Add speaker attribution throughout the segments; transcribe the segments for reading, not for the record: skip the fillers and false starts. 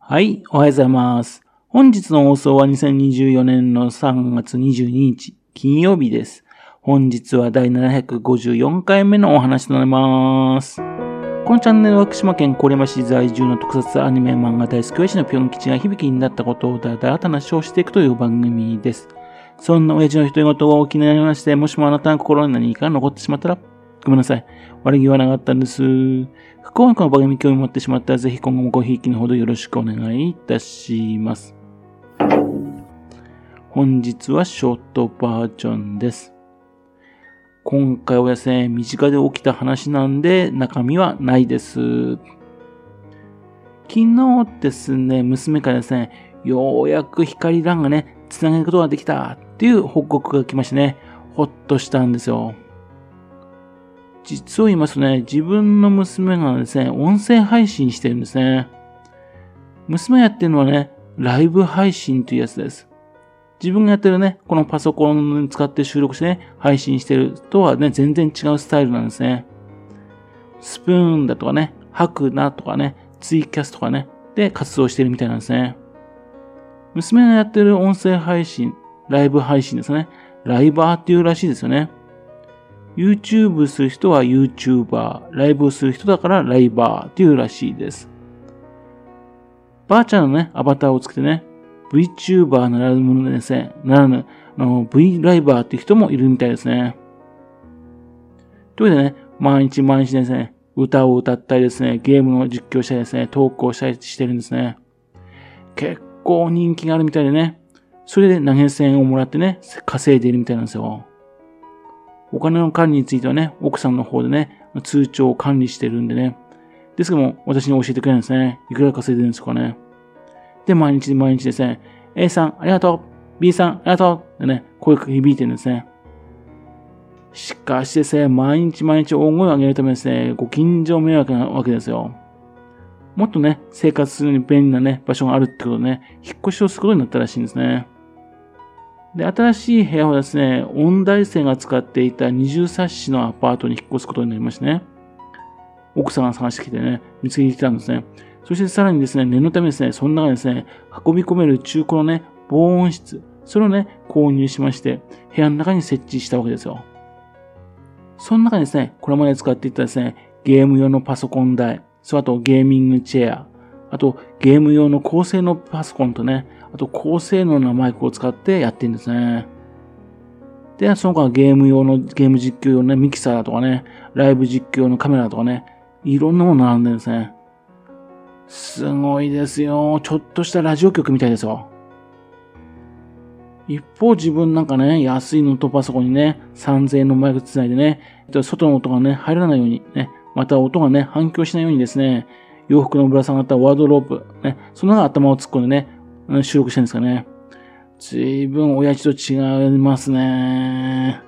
Speaker 1: はい、おはようございます。本日の放送は2024年の3月22日、金曜日です。本日は第754回目のお話となります。このチャンネルは福島県郡山市在住の特撮アニメ漫画大好き親父のぴょん吉が響きになったことをだだら話をしていくという番組です。そんな親父の独り言をお気になりまして、もしもあなたの心に何か残ってしまったら、ごめんなさい。悪気はなかったんです。不幸にこの番組に興味持ってしまったら、ぜひ今後もごひいきのほどよろしくお願いいたします。本日はショートバージョンです。今回はですね、身近で起きた話なんで、中身はないです。昨日ですね、娘からですね、ようやく光LANがね、つなげることができたっていう報告が来ましてね、ほっとしたんですよ。実を言いますとね、自分の娘がですね、音声配信してるんですね。娘がやってるのはね、ライブ配信というやつです。自分がやってるね、このパソコンに使って収録してね、配信してるとはね、全然違うスタイルなんですね。スプーンだとかね、ハクナとかね、ツイキャスとかね、で活動してるみたいなんですね。娘がやってる音声配信、ライブ配信ですね。ライバーっていうらしいですよね。YouTube する人は YouTuber、ライブをする人だからライバーっていうらしいです。ばあちゃんのね、アバターをつけてね、VTuber ならぬものでですね、V ライバーっていう人もいるみたいですね。というわけでね、毎日ですね、歌を歌ったりですね、ゲームの実況したりですね、トークをしたりしてるんですね。結構人気があるみたいでね、それで投げ銭をもらってね、稼いでいるみたいなんですよ。お金の管理についてはね、奥さんの方でね、通帳を管理してるんでね。ですけども、私に教えてくれるんですね。いくら稼いでるんですかね。で、毎日ですね、A さんありがとう !B さんありがとうってね、声が響いてるんですね。しかしですね、毎日大声を上げるためですね、ご近所迷惑なわけですよ。もっとね、生活するのに便利なね、場所があるってことでね、引っ越しをすることになったらしいんですね。で、新しい部屋はですね、音大生が使っていた二重冊子のアパートに引っ越すことになりましてね。奥さんが探してきてね、見つけてきたんですね。そしてさらにですね、念のためですね、その中にですね、運び込める中古のね、防音室、それをね、購入しまして、部屋の中に設置したわけですよ。その中にですね、これまで使っていたですね、ゲーム用のパソコン台、あとゲーミングチェア、あとゲーム用の高性能パソコンとね、あと高性能なマイクを使ってやってるんですね。で、その他ゲーム実況用のね、ミキサーとかね、ライブ実況用のカメラとかね、いろんなもの並んでるんですね。すごいですよ。ちょっとしたラジオ局みたいですよ。一方自分なんかね、安いノートパソコンにね、3000円のマイクつないでね、外の音がね、入らないようにね、また音がね、反響しないようにですね、洋服のぶら下がったワードロープ、ね、その中頭を突っ込んでね、収録してるんですかね。随分親父と違いますね。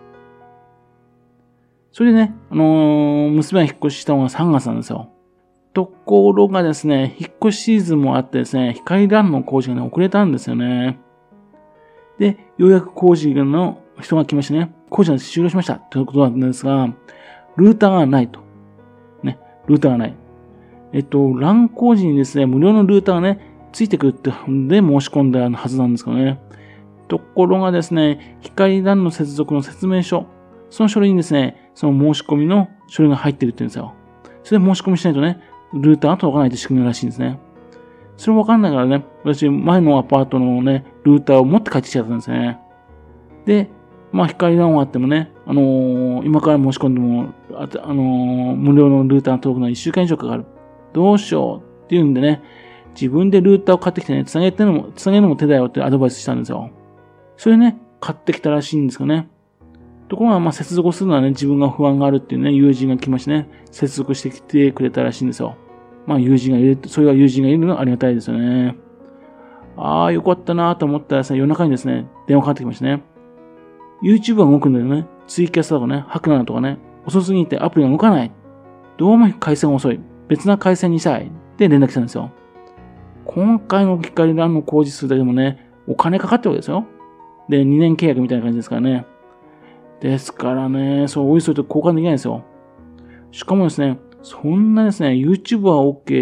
Speaker 1: それでね、娘が引っ越ししたのが3月なんですよ。ところがですね、引っ越しシーズンもあってですね、光LANの工事がね、遅れたんですよね。で、ようやく工事の人が来ましてね、工事が終了しましたということなんですが、ルーターがないと。ね、ルーターがない。LAN工事にですね、無料のルーターがね、ついてくるってんで申し込んだはずなんですけどね。ところがですね、光LANの接続の説明書、その書類にですね、その申し込みの書類が入ってるって言うんですよ。それで申し込みしないとね、ルーターが届かないという仕組みらしいんですね。それわかんないからね、私、前のアパートのね、ルーターを持って帰ってきちゃったんですね。で、光LANがあってもね、今から申し込んでも、無料のルーターが届くのは1週間以上かかる。どうしようっていうんでね、自分でルーターを買ってきてね、つなげるのも手だよってアドバイスしたんですよ。それね、買ってきたらしいんですかね。ところが、接続をするのはね、自分が不安があるっていうね、友人が来ましてね、接続してきてくれたらしいんですよ。そういう友人がいるのがありがたいですよね。ああ、よかったなと思ったらさ、夜中にですね、電話かかってきましたね。YouTube が動くんだよね。ツイキャスとかね、ハクナーとかね、遅すぎてアプリが動かない。どうも回線が遅い。別な回線にしたい。って連絡したんですよ。今回の光LANの工事するだけでもね、お金かかってるわけですよ。で、2年契約みたいな感じですからね。ですからね、おいそれと交換できないんですよ。しかもですね、そんなですね、YouTube は OK で、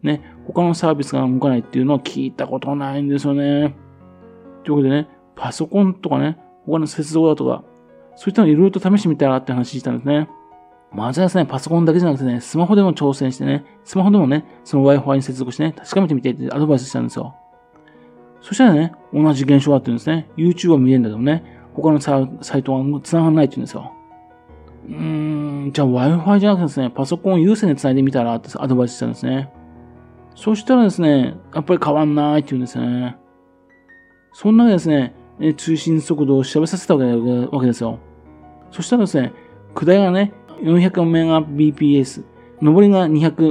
Speaker 1: ね、他のサービスが動かないっていうのを聞いたことないんですよね。ということでね、パソコンとかね、他の接続だとか、そういったのいろいろと試してみたらって話したんですね。まずはですね、パソコンだけじゃなくてね、スマホでも挑戦してね、スマホでもね、その Wi-Fi に接続してね、確かめてみてってアドバイスしたんですよ。そしたらね、同じ現象があってるんですね。YouTube は見れるんだけどね、他のサイトは繋がらないって言うんですよ。じゃあ Wi-Fi じゃなくてですね、パソコンを有線で繋いでみたらってアドバイスしたんですね。そしたらですね、やっぱり変わんないって言うんですね。そんなわけですね、通信速度を調べさせたわけですよ。そしたらですね、下りがね、400Mbps、上りが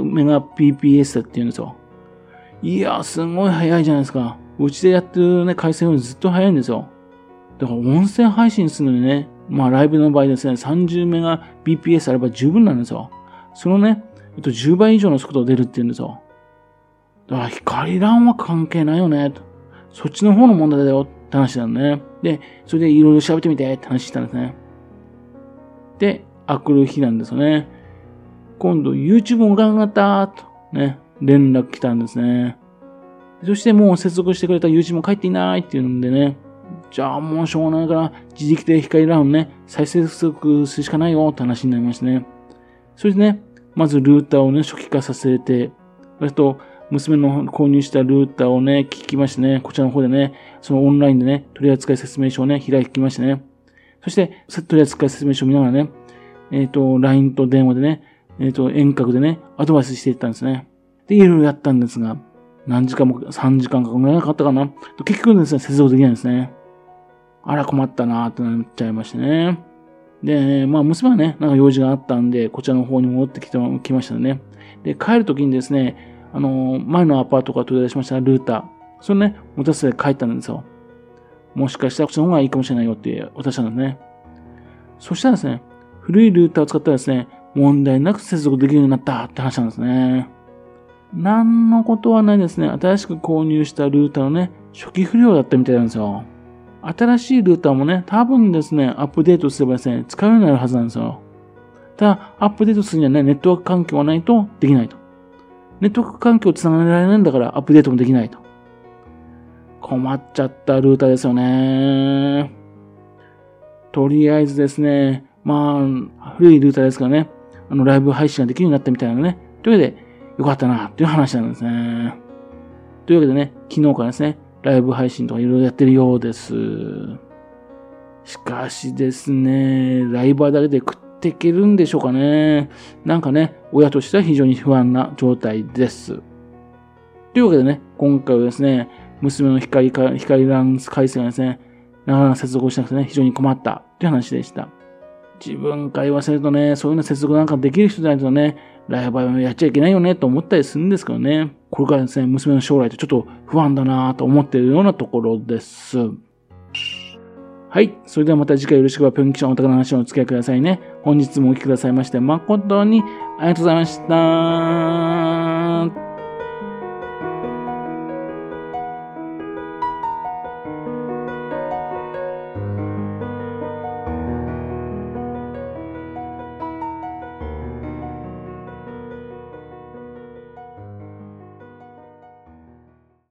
Speaker 1: 200Mbps だって言うんですよ。いや、すごい速いじゃないですか。うちでやってるね、回線よりずっと速いんですよ。だから音声配信するのにね、ライブの場合ですね、30Mbps あれば十分なんですよ。そのね、10倍以上の速度出るって言うんですよ。だから光LANは関係ないよね、と。そっちの方の問題だよって話なんだね。で、それでいろいろ調べてみてって話したんですね。で、あくる日なんですよね。今度 YouTube もガンガンだとね、連絡来たんですね。そしてもう接続してくれた YouTube も帰っていないっていうんでね、じゃあもうしょうがないから自力で光LANをね、再接続するしかないよって話になりましたね。それでね、まずルーターをね、初期化させて、それと娘の購入したルーターをね、聞きましてね、こちらの方でね、そのオンラインでね、取扱説明書をね、開きましてね。そして、取扱説明書を見ながらね、LINE と電話でね、遠隔でね、アドバイスしていったんですね。で、いろいろやったんですが、何時間も3時間かぐらいなかったかな。結局ですね、接続できないんですね。あら困ったなーってなっちゃいましてね。で、娘はね、なんか用事があったんで、こちらの方に戻ってきましたね。で、帰るときにですね、前のアパートから取り出しましたルーター。それね、持たせて帰ったんですよ。もしかしたらこっちの方がいいかもしれないよって渡したんですね。そしたらですね、古いルーターを使ったらですね、問題なく接続できるようになったって話なんですね。なんのことはないですね。新しく購入したルーターのね、初期不良だったみたいなんですよ。新しいルーターもね、多分ですね、アップデートすればですね、使えるようになるはずなんですよ。ただ、アップデートするにはね、ネットワーク環境がないとできないと。ネットワーク環境をつなげられないんだからアップデートもできないと。困っちゃったルーターですよね。とりあえずですね、古いルーターですからね、ライブ配信ができるようになったみたいなのね。というわけで、よかったな、っていう話なんですね。というわけでね、昨日からですね、ライブ配信とかいろいろやってるようです。しかしですね、ライバーだけで食っていけるんでしょうかね。なんかね、親としては非常に不安な状態です。というわけでね、今回はですね、娘の光LAN回線がですね、なかなか接続をしなくてね、非常に困ったという話でした。自分から言わせるとね、そういうの接続なんかできる人じゃないとね、ライバーやっちゃいけないよねと思ったりするんですけどね。これからですね、娘の将来とちょっと不安だなと思っているようなところです。はい。それではまた次回よろしければぴょん吉のお宝の話をお付き合いくださいね。本日もお聞きくださいまして誠にありがとうございました。